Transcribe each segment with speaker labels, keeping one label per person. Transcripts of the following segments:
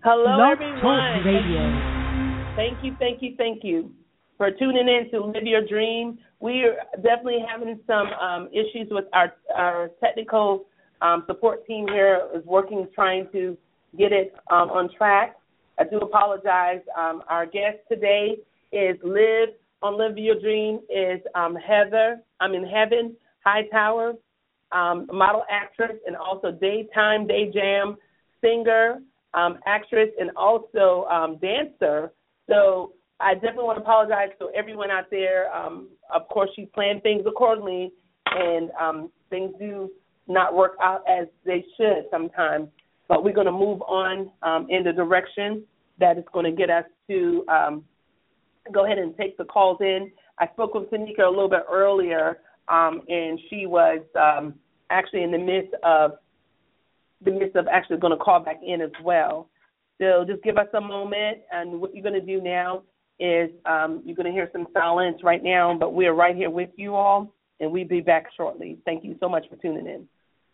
Speaker 1: Hello,
Speaker 2: Blog Talk
Speaker 1: everyone.
Speaker 2: Radio.
Speaker 1: Thank you for tuning in to Live Your Dream. We are definitely having some issues with our technical support team here is working, trying to get it on track. I do apologize. Our guest today is Live Your Dream is Heaven Hightower, model actress and also daytime day jam singer, actress, and also dancer. So I definitely want to apologize to everyone out there. Of course, she planned things accordingly, and things do not work out as they should sometimes. But we're going to move on in the direction that is going to get us to go ahead and take the calls in. I spoke with Tanika a little bit earlier, and she was actually in the midst of actually going to call back in as well. So just give us a moment, and what you're going to do now is you're going to hear some silence right now, but we're right here with you all, and we'll be back shortly. Thank you so much for tuning in.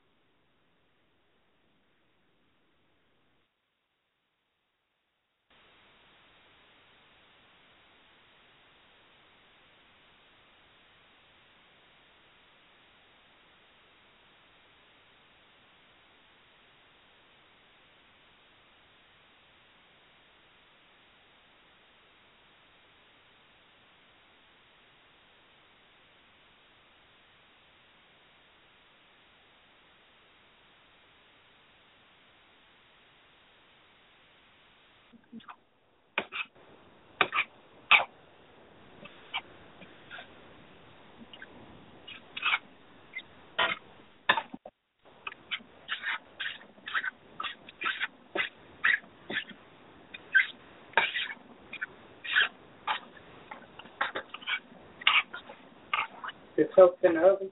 Speaker 3: It's cooked in the oven.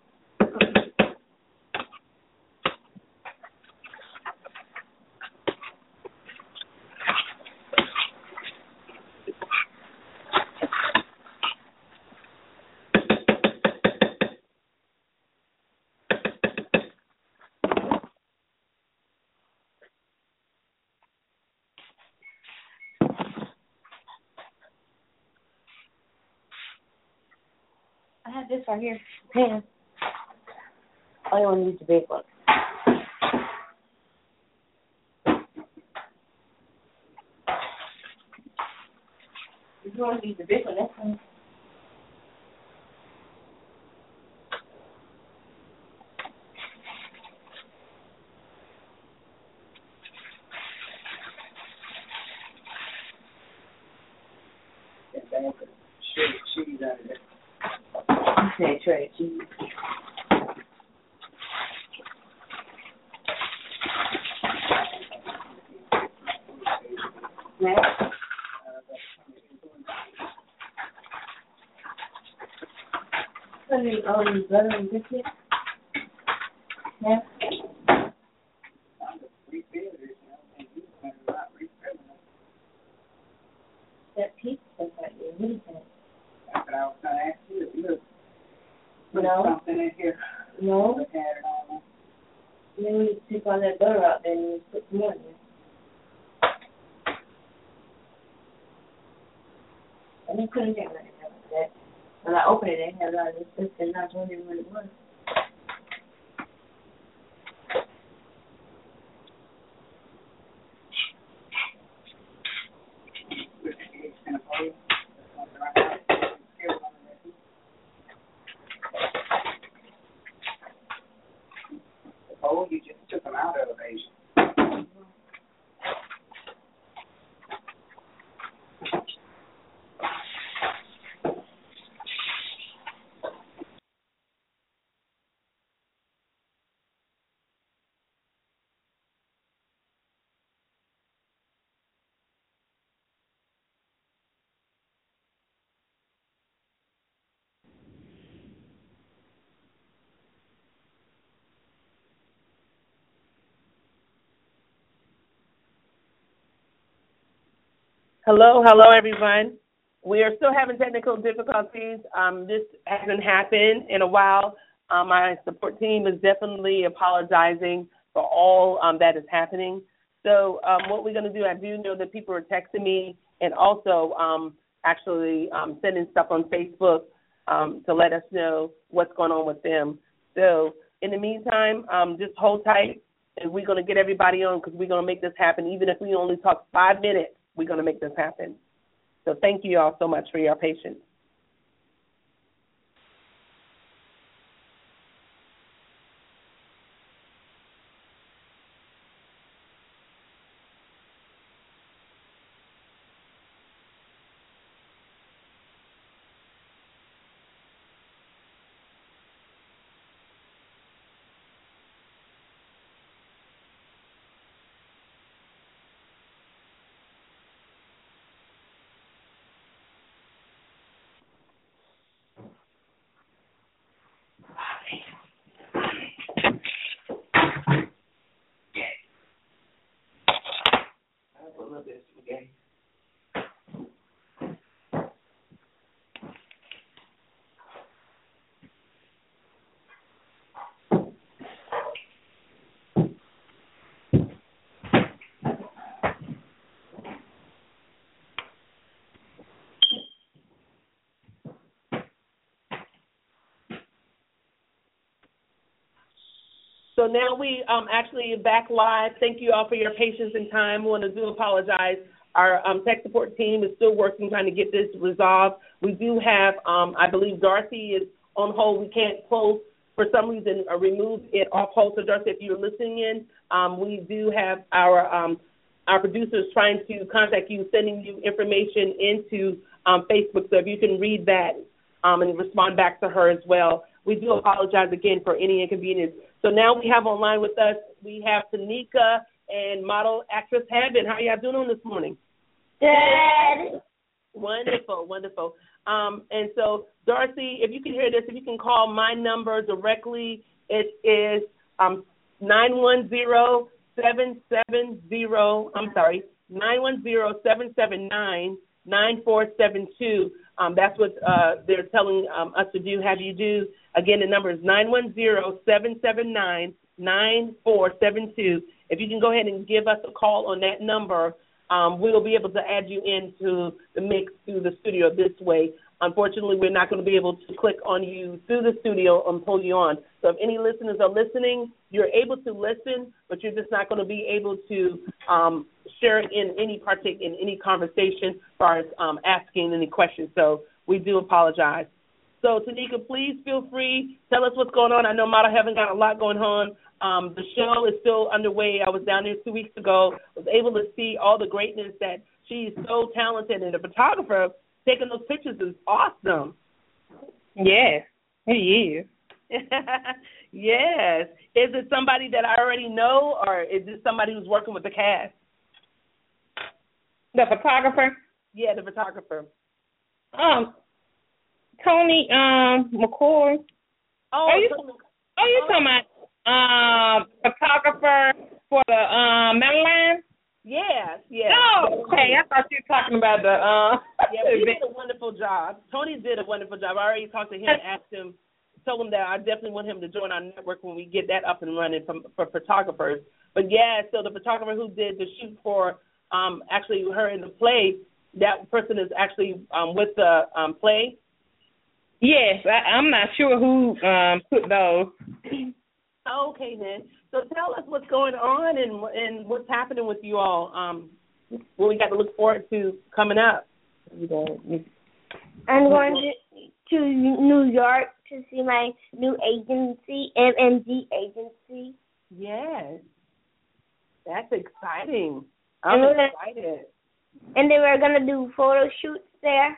Speaker 4: I have this right here. Pan. I don't want to use the big one. If you want to use the big one, that's fine.
Speaker 3: Cheese out of it.
Speaker 4: You said shredded cheese. Next. Butter and biscuit. Yeah. That pizza stuff right there, what is that?
Speaker 3: That's what I was going to ask you. Look,
Speaker 4: No.
Speaker 3: something in here.
Speaker 4: No.
Speaker 3: Had it on.
Speaker 4: And then we take all that butter out there and we put some more in there. And you couldn't get rid of that. When I opened it, it had a lot of this stuff and I was wondering what it was.
Speaker 3: Oh, you just took them out of Asia.
Speaker 1: Hello, everyone. We are still having technical difficulties. This hasn't happened in a while. My support team is definitely apologizing for all that is happening. So what we're going to do, I do know that people are texting me and also actually sending stuff on Facebook to let us know what's going on with them. So in the meantime, just hold tight, and we're going to get everybody on because we're going to make this happen. Even if we only talk 5 minutes, we're going to make this happen. So thank you all so much for your patience. So now we actually back live. Thank you all for your patience and time. We want to do apologize. Our tech support team is still working, trying to get this resolved. We do have, I believe Darcy is on hold. We can't close for some reason or remove it off hold. So Darcy, if you're listening in, we do have our producers trying to contact you, sending you information into Facebook. So if you can read that and respond back to her as well. We do apologize again for any inconvenience. So now we have online with us, we have Tanika and model actress Heaven. How y'all doing this morning?
Speaker 4: Good.
Speaker 1: Wonderful, wonderful. And so, Darcy, if you can hear this, if you can call my number directly, it is 910-779-9472. That's what they're telling us to do, have you do. Again, the number is 910-779-9472. If you can go ahead and give us a call on that number, we'll be able to add you into the mix through the studio this way. Unfortunately, we're not going to be able to click on you through the studio and pull you on. So if any listeners are listening, you're able to listen, but you're just not going to be able to share in any partake in any conversation as far as asking any questions. So we do apologize. So, Tanika, please feel free. Tell us what's going on. I know Model Heaven got a lot going on. The show is still underway. I was down there 2 weeks ago. Was able to see all the greatness that she's so talented, and the photographer taking those pictures is awesome.
Speaker 2: Yes, he is.
Speaker 1: Yes. Is it somebody that I already know, or is it somebody who's working with the cast?
Speaker 2: The photographer?
Speaker 1: Yeah, the photographer.
Speaker 2: Tony McCoy.
Speaker 1: Oh,
Speaker 2: are you talking about photographer for the Madeline?
Speaker 1: Yes, yes.
Speaker 2: Oh, okay. I thought you were talking about the
Speaker 1: Yeah, he did a wonderful job. Tony did a wonderful job. I already talked to him and asked him, told him that I definitely want him to join our network when we get that up and running for photographers. But yeah, so the photographer who did the shoot for actually her in the play, that person is actually with the play.
Speaker 2: Yes, I'm not sure who put those.
Speaker 1: Okay, then. So tell us what's going on and what's happening with you all. What we got to look forward to coming up.
Speaker 4: I'm going to New York to see my new agency, MMG Agency.
Speaker 1: Yes. That's exciting. I'm excited.
Speaker 4: And then we're going to do photo shoots there.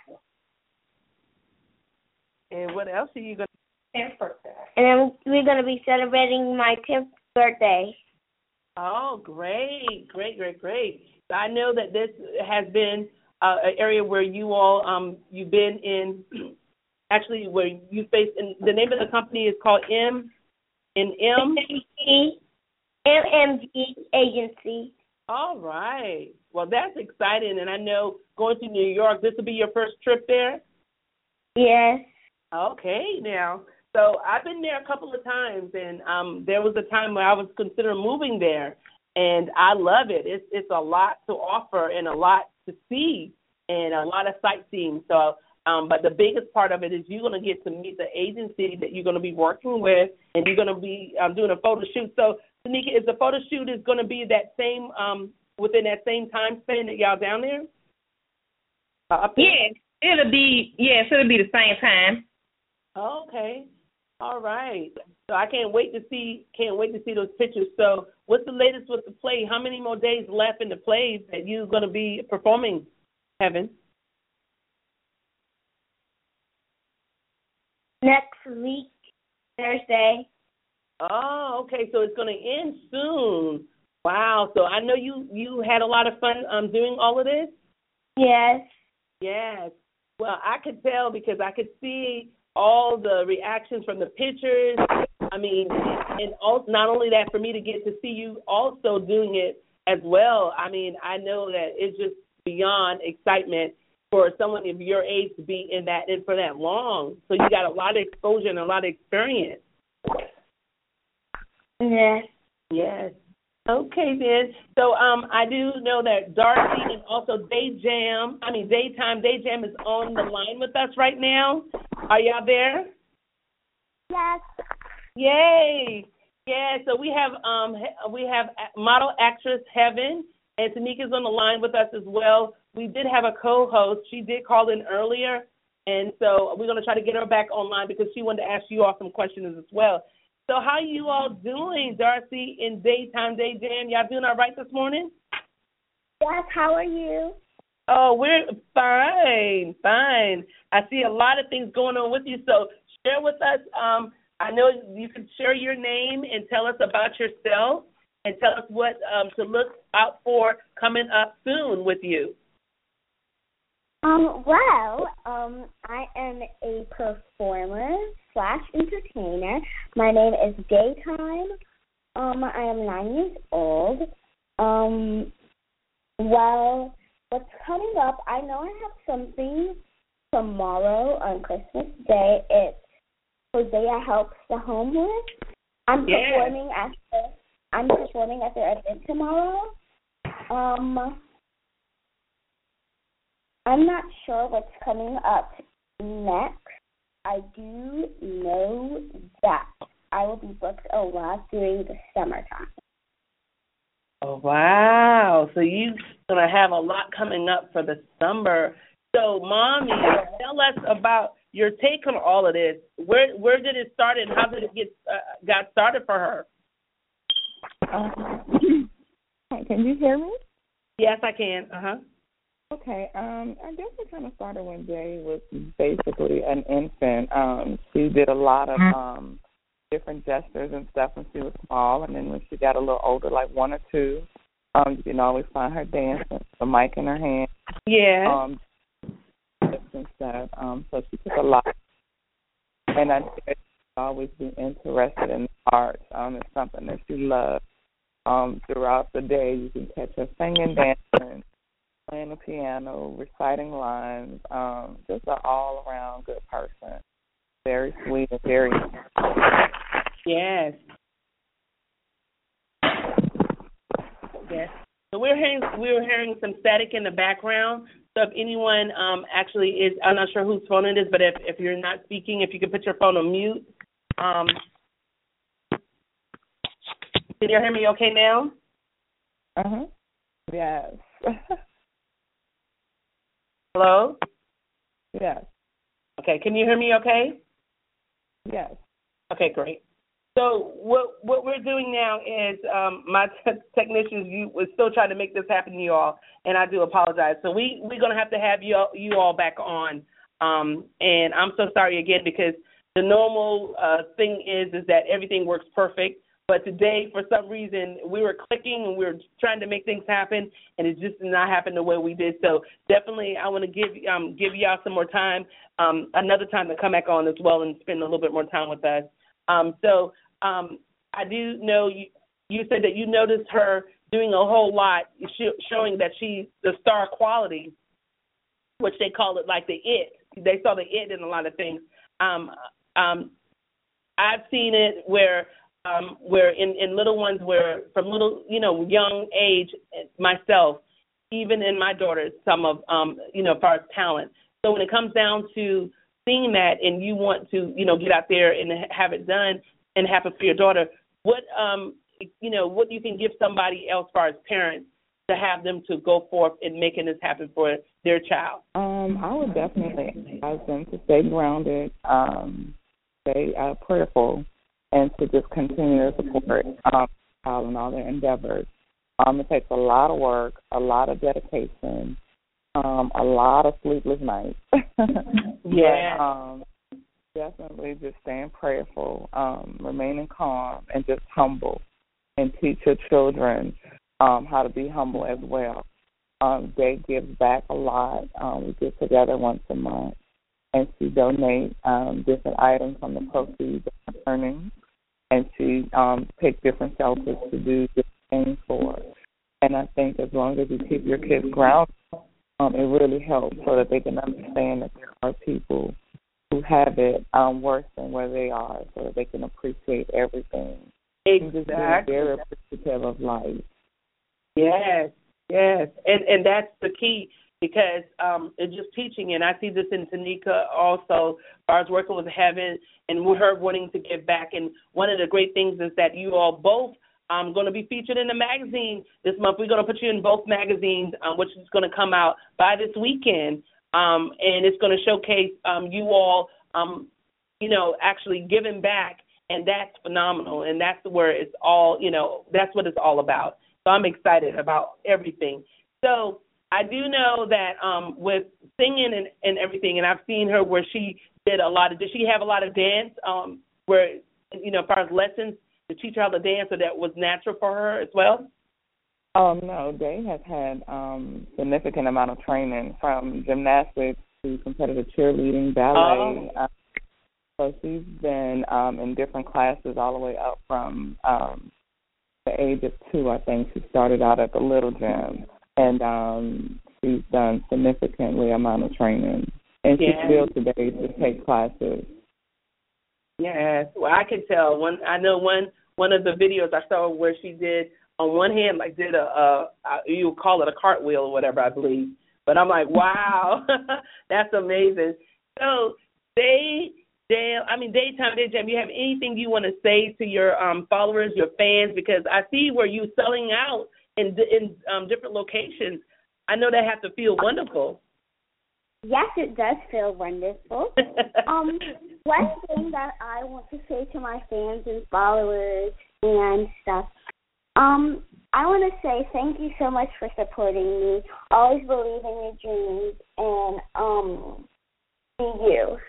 Speaker 1: And what else are you going to do?
Speaker 4: And then we're going to be celebrating my 10th birthday.
Speaker 1: Oh, great, great, great, great. So I know that this has been an area where you all, you've been in, actually where you faced, and the name of the company is called
Speaker 4: MMG Agency.
Speaker 1: All right. Well, that's exciting, and I know going to New York, this will be your first trip there?
Speaker 4: Yes.
Speaker 1: Okay, now. So I've been there a couple of times, and there was a time where I was considering moving there. and I love it. It's a lot to offer and a lot to see and a lot of sightseeing. So, but the biggest part of it is you're going to get to meet the agency that you're going to be working with, and you're going to be doing a photo shoot. So, Tanika, is the photo shoot is going to be that same within that same time span that y'all down there? Up there?
Speaker 2: Yes, it'll be the same time.
Speaker 1: Okay. All right. So I can't wait to see those pictures. So what's the latest with the play? How many more days left in the plays that you're going to be performing, Heaven?
Speaker 4: Next week, Thursday.
Speaker 1: Oh, okay. So it's going to end soon. Wow. So I know you had a lot of fun doing all of this?
Speaker 4: Yes.
Speaker 1: Yes. Well, I could tell because I could see all the reactions from the pictures. I mean, and also, not only that, for me to get to see you also doing it as well. I mean, I know that it's just beyond excitement for someone of your age to be in that for that long. So you got a lot of exposure and a lot of experience.
Speaker 4: Yes.
Speaker 1: Yes. Okay, then. So I do know that Darcy and also Daytime Day Jam is on the line with us right now. Are y'all there?
Speaker 4: Yes.
Speaker 1: Yay! Yeah. So we have model actress Heaven, and Tanika's on the line with us as well. We did have a co-host. She did call in earlier, and so we're going to try to get her back online because she wanted to ask you all some questions as well. So how you all doing, Darcy, in Daytime Day Jam? Y'all doing all right this morning?
Speaker 4: Yes, how are you?
Speaker 1: Oh, we're fine. I see a lot of things going on with you, so share with us. I know you can share your name and tell us about yourself and tell us what to look out for coming up soon with you.
Speaker 4: I am a performer/entertainer. My name is Daytime. I am 9 years old. What's coming up? I know I have something tomorrow on Christmas Day. It's Hosea Helps the Homeless. I'm performing at their event tomorrow. I'm not sure what's coming up next. I do know that I will be booked a lot during the summertime.
Speaker 1: Oh, wow. So you're going to have a lot coming up for the summer. So, Mommy, tell us about your take on all of this. Where did it start and how did it got started for her?
Speaker 5: Can you hear me?
Speaker 1: Yes, I can. Uh-huh.
Speaker 5: Okay. I guess it kind of started when Jay was basically an infant. She did a lot of different gestures and stuff when she was small, and then when she got a little older, like 1 or 2, you can always find her dancing with the mic in her hand.
Speaker 1: Yeah.
Speaker 5: And stuff. So she took a lot, and I think she's always been interested in the arts. It's something that she loves. Throughout the day, you can catch her singing, dancing, playing the piano, reciting lines. Just an all-around good person. Very sweet and very.
Speaker 1: Yes. Yes. So we're hearing some static in the background. So if anyone actually is, I'm not sure whose phone it is, but if you're not speaking, if you could put your phone on mute. Can you hear me okay now?
Speaker 5: Uh-huh. Yes.
Speaker 1: Hello?
Speaker 5: Yes.
Speaker 1: Okay, can you hear me okay?
Speaker 5: Yes.
Speaker 1: Okay, great. So what we're doing now is my technicians, we're still trying to make this happen to you all, and I do apologize. So we're going to have you all back on, and I'm so sorry again because the normal thing is that everything works perfect. But today, for some reason, we were clicking and we were trying to make things happen, and it just did not happen the way we did. So definitely, I want to give y'all some more time, another time to come back on as well and spend a little bit more time with us. I do know you said that you noticed her doing a whole lot, showing that she's the star quality, which they call it like the it. They saw the it in a lot of things. I've seen it where where in little ones, where from little, young age, myself, even in my daughters, some of, as far as talent. So when it comes down to seeing that and you want to, get out there and have it done and happen for your daughter, what you can give somebody else as far as parents to have them to go forth in making this happen for their child?
Speaker 5: I would definitely advise them to stay grounded, stay prayerful, and to just continue to support child in all their endeavors. It takes a lot of work, a lot of dedication, a lot of sleepless nights.
Speaker 1: Yeah.
Speaker 5: But, definitely just staying prayerful, remaining calm, and just humble, and teach your children how to be humble as well. They give back a lot. We get together once a month, and she donates different items from the proceeds of her earnings, and she picks different shelters to do different things for. And I think as long as you keep your kids grounded, it really helps so that they can understand that there are people who have it worse than where they are, so that they can appreciate everything.
Speaker 1: Exactly.
Speaker 5: And just be very appreciative of life.
Speaker 1: Yes. And that's the key, because it's just teaching, and I see this in Tanika also, as far as working with Heaven and her wanting to give back. And one of the great things is that you all both going to be featured in the magazine this month. We're going to put you in both magazines, which is going to come out by this weekend, and it's going to showcase you all, actually giving back, and that's phenomenal, and that's where it's all, that's what it's all about. So I'm excited about everything. So I do know that with singing and everything, and I've seen her where she did did she have a lot of dance where, as far as lessons to teach her how to dance, so that was natural for her as well?
Speaker 5: No, Day has had significant amount of training, from gymnastics to competitive cheerleading, ballet. So she's been in different classes all the way up from the age of 2, I think. She started out at the Little Gym, and she's done significantly amount of training. And she's still today to take classes.
Speaker 1: Yes, well, I can tell. I know one of the videos I saw where she did, on one hand, did you would call it a cartwheel or whatever, I believe. But I'm like, wow, that's amazing. So, Daytime Day Jam, you have anything you want to say to your followers, your fans? Because I see where you're selling out in different locations. I know that have to feel wonderful.
Speaker 4: Yes, it does feel wonderful. One thing that I want to say to my fans and followers and stuff, I want to say thank you so much for supporting me. Always believe in your dreams, and be you.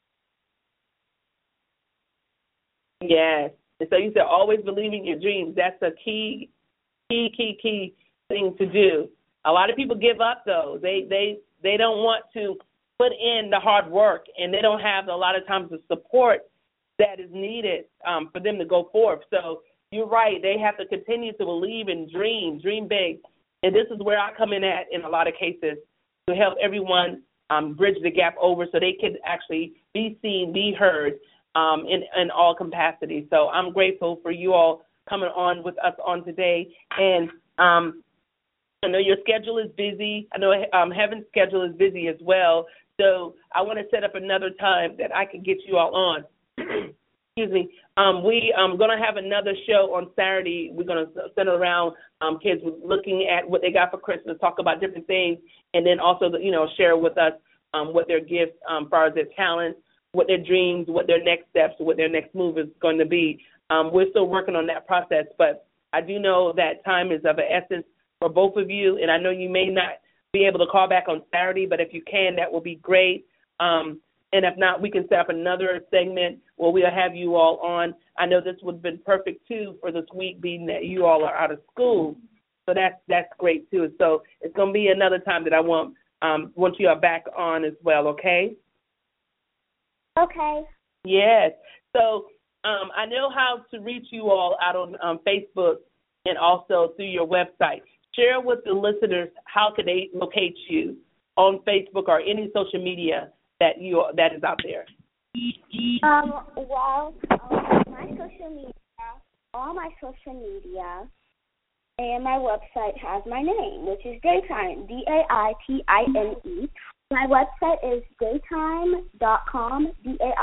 Speaker 1: Yes. And so you said always believe in your dreams. That's a key thing to do. A lot of people give up, though. They don't want to put in the hard work, and they don't have a lot of times the support that is needed for them to go forth. So you're right. They have to continue to believe and dream big. And this is where I come in a lot of cases, to help everyone bridge the gap over so they can actually be seen, be heard in all capacities. So I'm grateful for you all coming on with us on today. And I know your schedule is busy. I know Heaven's schedule is busy as well. So I want to set up another time that I can get you all on. Excuse me. We going to have another show on Saturday. We're going to center around kids looking at what they got for Christmas, talk about different things, and then also, share with us what their gifts, as far as their talents, what their dreams, what their next steps, what their next move is going to be. We're still working on that process, but I do know that time is of the essence for both of you, and I know you may not be able to call back on Saturday, but if you can, that will be great. And if not, we can set up another segment where we'll have you all on. I know this would have been perfect, too, for this week, being that you all are out of school. So that's great, too. So it's going to be another time that I want you back on as well, okay?
Speaker 4: Okay.
Speaker 1: Yes. So I know how to reach you all out on Facebook and also through your website. Share with the listeners how can they locate you on Facebook or any social media that is out there.
Speaker 4: My social media all my social media, and my website has my name, which is Daytime, Daitine. My website is daytime.com,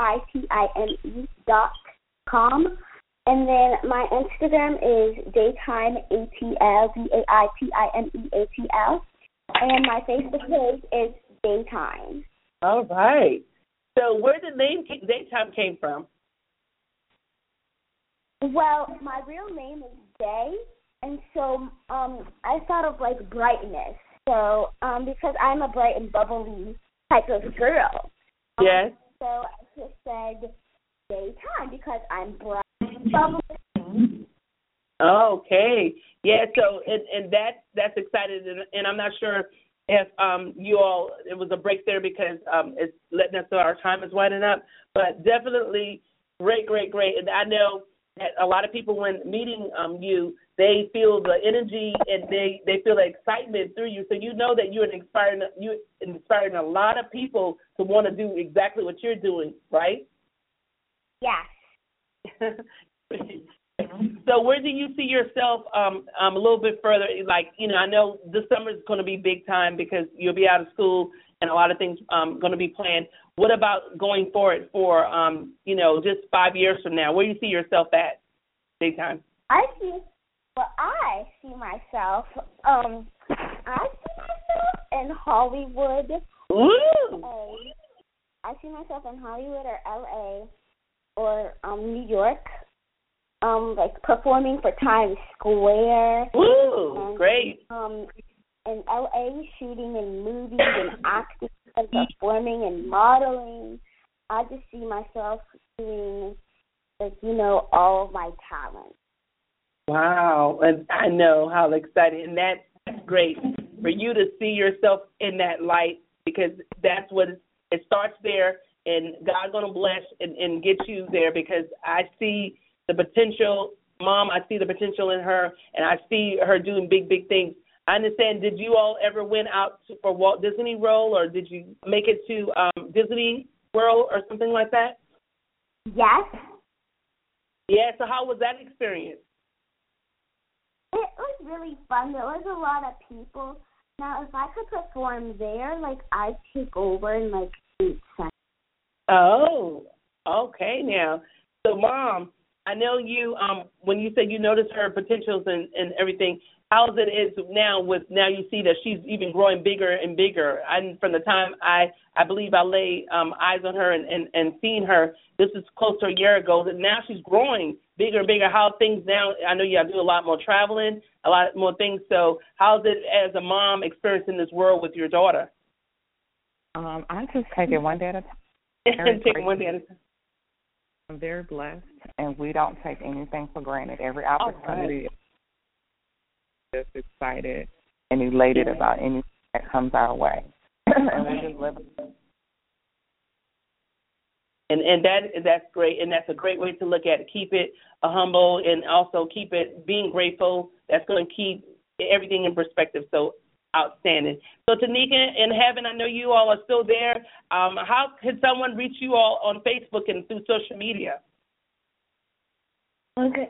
Speaker 4: Daitime.com. And then my Instagram is DaytimeATL, DAITIMEATL. And my Facebook page is Daytime.
Speaker 1: All right. So where did the name Daytime came from?
Speaker 4: Well, my real name is Day, and so I thought of like brightness. So because I'm a bright and bubbly type of girl.
Speaker 1: Yes.
Speaker 4: So I just said Daytime because I'm bright and bubbly.
Speaker 1: Okay. Yeah. So and that's exciting, and I'm not sure if you all, it was a break there because it's letting us know our time is winding up, but definitely great. And I know that a lot of people, when meeting you, they feel the energy and they feel the excitement through you. So you know that you're inspiring a lot of people to want to do exactly what you're doing, right?
Speaker 4: Yes.
Speaker 1: So where do you see yourself a little bit further? Like, I know this summer is going to be big time because you'll be out of school and a lot of things going to be planned. What about going forward for, just 5 years from now? Where do you see yourself at, Daytime?
Speaker 4: I see myself in Hollywood.
Speaker 1: Woo!
Speaker 4: I see myself in Hollywood or LA or New York. Like performing for Times Square.
Speaker 1: Woo! Great.
Speaker 4: In LA, shooting in movies and acting and performing and modeling. I just see myself doing, all of my talents.
Speaker 1: Wow, and I know how exciting, and that's great for you to see yourself in that light because that's what it starts there, and God's going to bless and get you there because I see the potential. Mom, I see the potential in her, and I see her doing big things. I understand, did you all ever went out for Walt Disney World, or did you make it to Disney World or something like that?
Speaker 4: Yes.
Speaker 1: Yeah, so how was that experience?
Speaker 4: It was really fun. There was a lot of people. Now, if I could perform there, I'd take over in 8 seconds.
Speaker 1: Oh, okay now. So, Mom, I know you, when you said you noticed her potentials and everything, how it is now now you see that she's even growing bigger and bigger. And from the time I believe I lay eyes on her and seen her, this is close to a year ago, that now she's growing bigger and bigger. How things now, I know you do a lot more traveling, a lot more things. So how's it as a mom experiencing this world with your daughter?
Speaker 5: I just take it one day at a time.
Speaker 1: Take it one day at a time.
Speaker 5: I'm very blessed, and we don't take anything for granted. Every opportunity, just excited and elated about anything that comes our way, and we just live.
Speaker 1: And that's great, and that's a great way to look at it. Keep it humble, and also keep it being grateful. That's going to keep everything in perspective. So outstanding. So Tanika in heaven, I know you all are still there. How can someone reach you all on Facebook and through social media?
Speaker 4: Okay.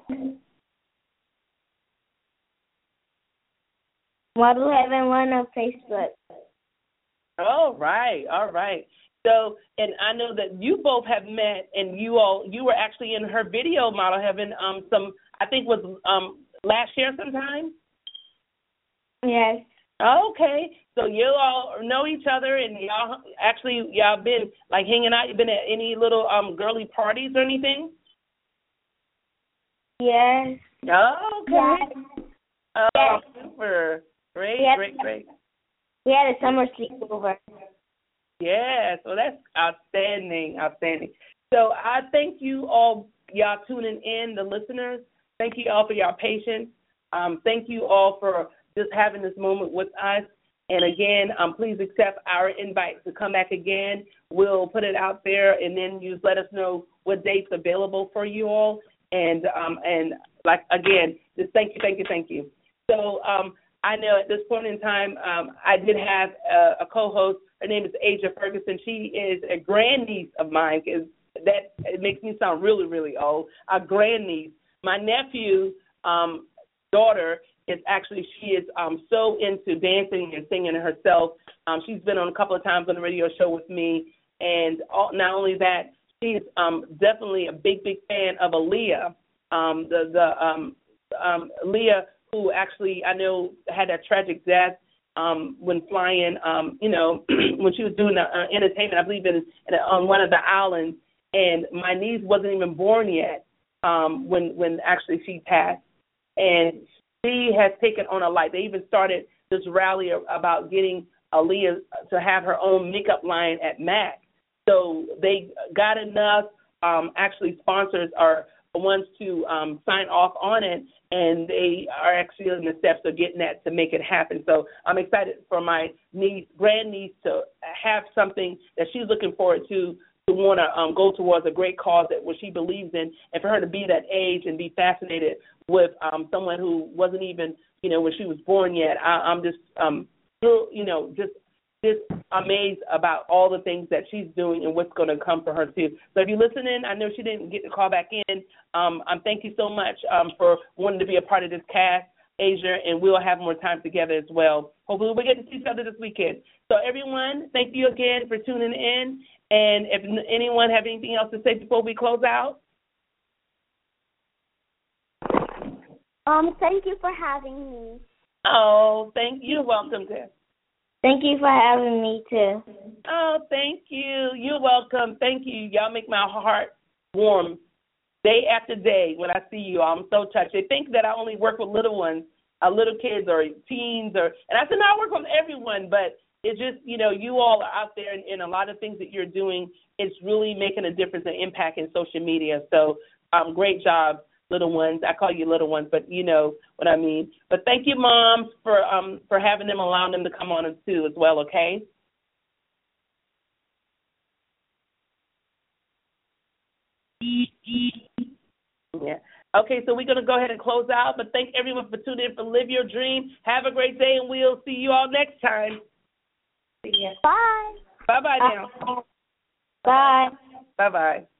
Speaker 4: Model Heaven 1 on Facebook.
Speaker 1: All right. So, and I know that you both have met, and you were actually in her video, Model Heaven, I think was last year sometime?
Speaker 4: Yes.
Speaker 1: Okay, so you all know each other, and y'all been hanging out. You been at any little girly parties or anything?
Speaker 4: Yes.
Speaker 1: Okay.
Speaker 4: Yes.
Speaker 1: Oh,
Speaker 4: yes.
Speaker 1: Super. Great.
Speaker 4: We had a summer sleepover.
Speaker 1: Yeah, so that's outstanding. So I thank you all, y'all tuning in, the listeners. Thank you all for your patience. Thank you all for just having this moment with us. And again, please accept our invite to come back again. We'll put it out there, and then you just let us know what date's available for you all. And again, just thank you. So I know at this point in time, I did have a co-host. Her name is Aja Ferguson. She is a grandniece of mine. It makes me sound really, really old. A grandniece. my nephew daughter is actually, she is so into dancing and singing herself. She's been on a couple of times on the radio show with me, and not only that, she's definitely a big fan of Aaliyah. Aaliyah, who actually I know had a tragic death when flying, when she was doing entertainment, I believe on one of the islands, and my niece wasn't even born yet when actually she passed. And she has taken on a life. They even started this rally about getting Aaliyah to have her own makeup line at MAC. So they got enough, actually sponsors are the ones to sign off on it, and they are actually in the steps of getting that to make it happen. So I'm excited for my grandniece to have something that she's looking forward to want to go towards a great cause that what she believes in, and for her to be that age and be fascinated with someone who wasn't even, when she was born yet. I'm just, just amazed about all the things that she's doing and what's going to come for her too. So if you're listening, I know she didn't get to call back in. Thank you so much for wanting to be a part of this cast, Asia, and we'll have more time together as well. Hopefully we'll get to see each other this weekend. So everyone, thank you again for tuning in. And if anyone have anything else to say before we close out?
Speaker 4: Thank you for having me.
Speaker 1: Oh, thank you. You're welcome, Tiff.
Speaker 4: Thank you for having me, too.
Speaker 1: Oh, thank you. You're welcome. Thank you. Y'all make my heart warm day after day when I see you. I'm so touched. They think that I only work with little ones, little kids or teens, and I said, no, I work with everyone, but it's just, you all are out there and a lot of things that you're doing, it's really making a difference and impact in social media. So great job, little ones. I call you little ones, but you know what I mean. But thank you, Moms, for having them, allowing them to come on too as well, okay? Yeah. Okay, so we're going to go ahead and close out, but thank everyone for tuning in for Live Your Dream. Have a great day, and we'll see you all next time.
Speaker 4: Bye.
Speaker 1: Bye-bye now.
Speaker 4: Bye.
Speaker 1: Bye-bye.